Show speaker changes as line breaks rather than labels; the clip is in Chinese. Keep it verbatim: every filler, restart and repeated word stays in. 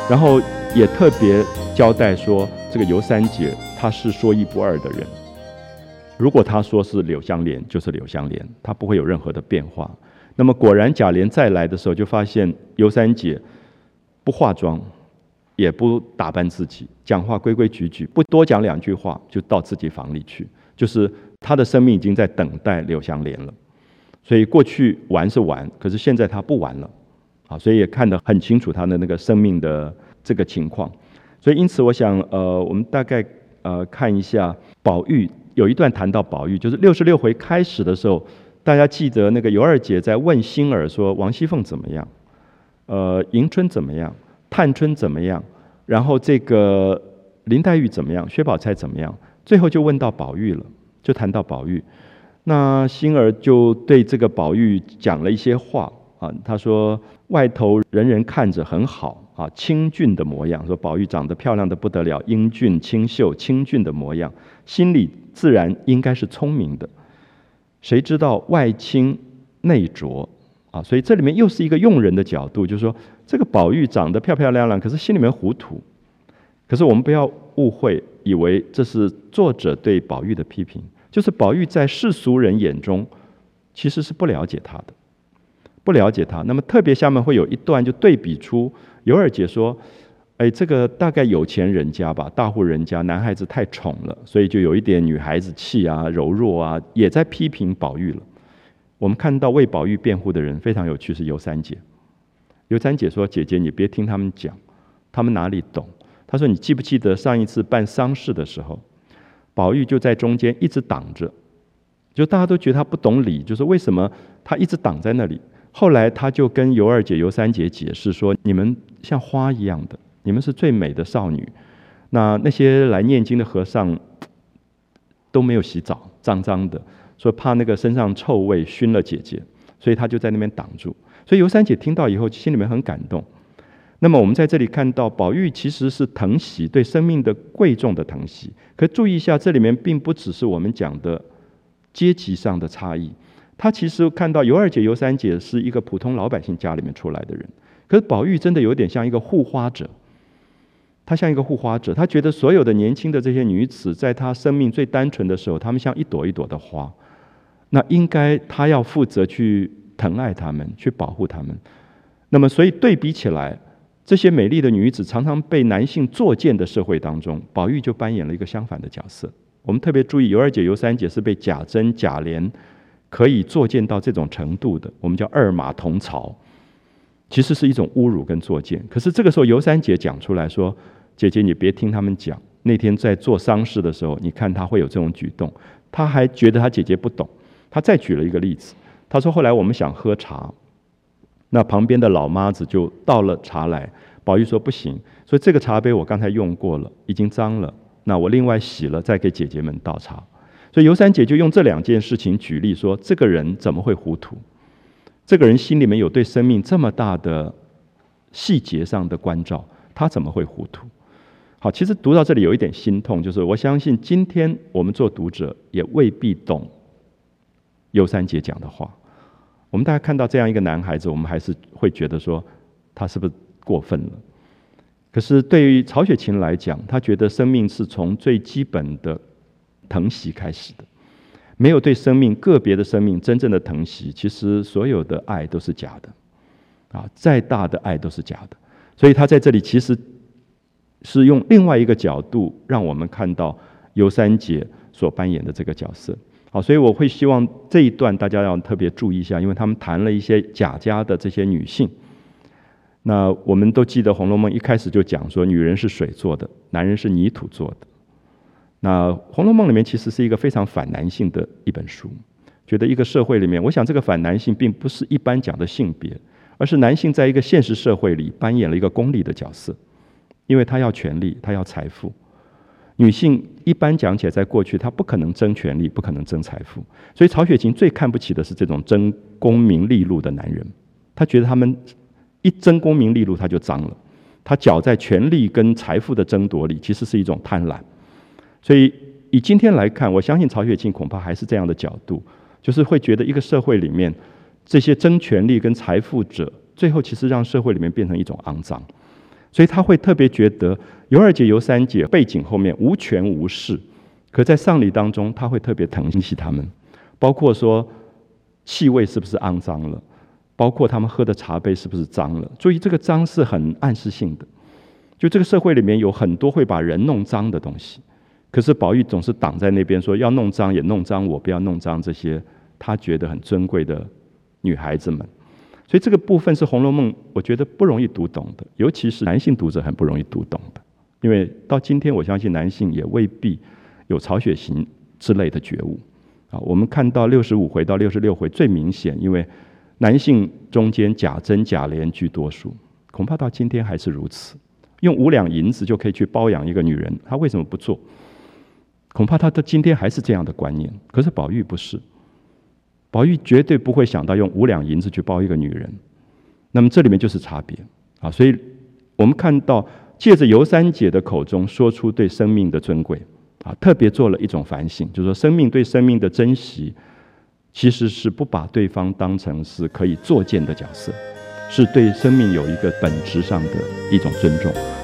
然后也特别交代说，这个尤三姐她是说一不二的人。如果她说是柳湘莲，就是柳湘莲，她不会有任何的变化。那么果然贾琏再来的时候，就发现尤三姐不化妆，也不打扮自己，讲话规规矩矩，不多讲两句话就到自己房里去，就是她的生命已经在等待柳湘莲了。所以过去玩是玩，可是现在她不玩了。啊，所以也看得很清楚他的那个生命的这个情况，所以因此我想，呃，我们大概呃看一下宝玉有一段谈到宝玉，就是六十六回开始的时候，大家记得那个尤二姐在问星儿说王熙凤怎么样，呃，迎春怎么样，探春怎么样，然后这个林黛玉怎么样，薛宝钗怎么样，最后就问到宝玉了，就谈到宝玉，那星儿就对这个宝玉讲了一些话。啊，他说外头人人看着很好啊，清俊的模样，说宝玉长得漂亮的不得了，英俊清秀清俊的模样，心里自然应该是聪明的，谁知道外清内浊啊，所以这里面又是一个用人的角度，就是说这个宝玉长得漂漂亮亮，可是心里面糊涂。可是我们不要误会，以为这是作者对宝玉的批评，就是宝玉在世俗人眼中其实是不了解他的。不了解他，那么特别下面会有一段就对比出尤二姐说，哎，这个大概有钱人家吧，大户人家，男孩子太宠了，所以就有一点女孩子气啊，柔弱啊，也在批评宝玉了。我们看到为宝玉辩护的人非常有趣，是尤三姐。尤三姐说：“姐姐，你别听他们讲，他们哪里懂？”她说：“你记不记得上一次办丧事的时候，宝玉就在中间一直挡着，就大家都觉得他不懂理，就是为什么他一直挡在那里。”后来他就跟尤二姐、尤三姐解释说：“你们像花一样的，你们是最美的少女。那那些来念经的和尚都没有洗澡，脏脏的，所以怕那个身上臭味熏了姐姐，所以他就在那边挡住。所以尤三姐听到以后，心里面很感动。那么我们在这里看到，宝玉其实是疼惜，对生命的贵重的疼惜。可注意一下，这里面并不只是我们讲的阶级上的差异。”他其实看到尤二姐、尤三姐是一个普通老百姓家里面出来的人，可是宝玉真的有点像一个护花者，他像一个护花者，他觉得所有的年轻的这些女子，在她生命最单纯的时候，她们像一朵一朵的花，那应该他要负责去疼爱她们，去保护她们。那么，所以对比起来，这些美丽的女子常常被男性作践的社会当中，宝玉就扮演了一个相反的角色。我们特别注意，尤二姐、尤三姐是被贾珍、贾琏可以作践到这种程度的，我们叫二马同槽，其实是一种侮辱跟作践。可是这个时候尤三姐讲出来说：“姐姐，你别听他们讲，那天在做丧事的时候，你看他会有这种举动。”他还觉得他姐姐不懂，他再举了一个例子，他说：“后来我们想喝茶，那旁边的老妈子就倒了茶来，宝玉说不行，所以这个茶杯我刚才用过了，已经脏了，那我另外洗了再给姐姐们倒茶。”所以尤三姐就用这两件事情举例说，这个人怎么会糊涂？这个人心里面有对生命这么大的细节上的关照，他怎么会糊涂？好，其实读到这里有一点心痛，就是我相信今天我们做读者也未必懂尤三姐讲的话。我们大家看到这样一个男孩子，我们还是会觉得说他是不是过分了？可是对于曹雪芹来讲，他觉得生命是从最基本的疼惜开始的，没有对生命个别的生命真正的疼惜，其实所有的爱都是假的啊，再大的爱都是假的。所以他在这里其实是用另外一个角度让我们看到尤三姐所扮演的这个角色。好，所以我会希望这一段大家要特别注意一下，因为他们谈了一些贾家的这些女性。那我们都记得《红楼梦》一开始就讲说，女人是水做的，男人是泥土做的。那《红楼梦》里面其实是一个非常反男性的一本书，觉得一个社会里面，我想这个反男性并不是一般讲的性别，而是男性在一个现实社会里扮演了一个功利的角色，因为他要权力，他要财富。女性一般讲起来，在过去她不可能争权力，不可能争财富，所以曹雪芹最看不起的是这种争功名利禄的男人，他觉得他们一争功名利禄他就脏了，他搅在权力跟财富的争夺里，其实是一种贪婪。所以以今天来看，我相信曹雪芹恐怕还是这样的角度，就是会觉得一个社会里面这些争权力跟财富者，最后其实让社会里面变成一种肮脏。 所以他会特别觉得尤二姐、尤三姐背景后面无权无势，可在丧礼当中，他会特别疼惜他们，包括说气味是不是肮脏了，包括他们喝的茶杯是不是脏了。注意，这个脏是很暗示性的，就这个社会里面有很多会把人弄脏的东西，可是宝玉总是挡在那边，说要弄脏也弄脏我，不要弄脏这些他觉得很尊贵的女孩子们。所以这个部分是《红楼梦》我觉得不容易读懂的，尤其是男性读者很不容易读懂的，因为到今天我相信男性也未必有曹雪芹之类的觉悟啊。我们看到六十五回到六十六回最明显，因为男性中间贾珍、贾琏居多数，恐怕到今天还是如此。用五两银子就可以去包养一个女人，他为什么不做？恐怕他到今天还是这样的观念。可是宝玉不是，宝玉绝对不会想到用五两银子去包一个女人。那么这里面就是差别啊！所以我们看到借着尤三姐的口中说出对生命的尊贵啊，特别做了一种反省，就是说生命对生命的珍惜，其实是不把对方当成是可以作践的角色，是对生命有一个本质上的一种尊重。